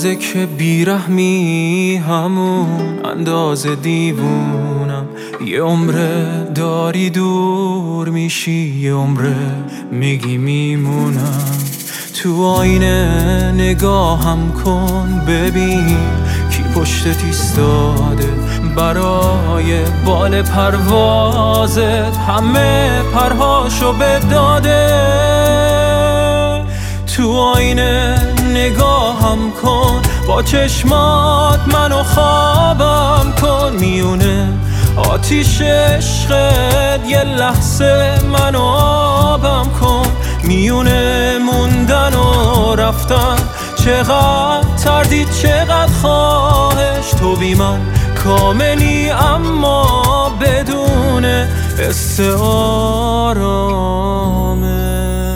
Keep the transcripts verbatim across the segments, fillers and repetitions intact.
اندازه که بیرحمی همون اندازه دیوونم. یه عمره داری دور میشی، یه عمره میگی میمونم. تو آینه نگاهم کن ببین کی پشتت ایستاده، برای بال پروازت همه پرهاشو بداده. تو آینه نگاهم کن با چشمات منو خوابم کن. میونه آتیش عشقت یه لحظه منو آبم کن. میونه موندن و رفتن چقدر تردید چقدر خواهش. تو بی من کاملی اما بدون استعارامش.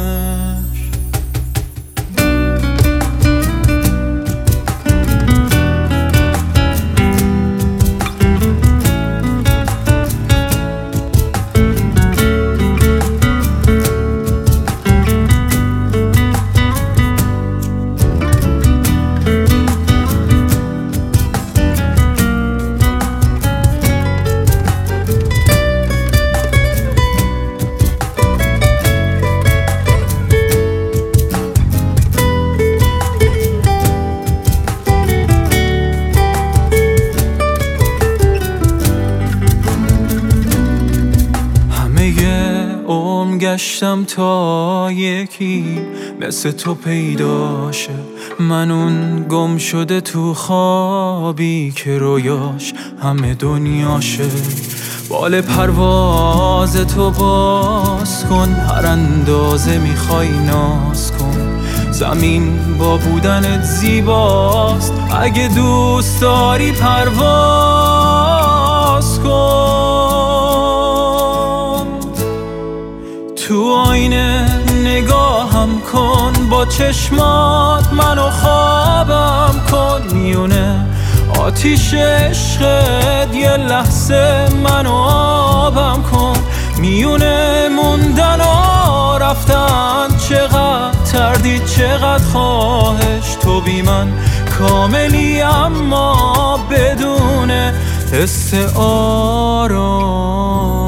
عمر گشتم تا یکی مثل تو پیدا شه. من اون گم شده تو خوابی که رویاش همه دنیاشه. بال پرواز تو باز کن، هر اندازه میخوای ناز کن. زمین با بودنت زیباست، اگه دوست داری پرواز کن. تو آینه نگاهم کن با چشمات منو خوابم کن. میونه آتیش عشقت یه لحظه منو آبم کن. میونه موندن و رفتن چقدر تردید چقدر خواهش. تو بی من کاملی اما بدون استعاره.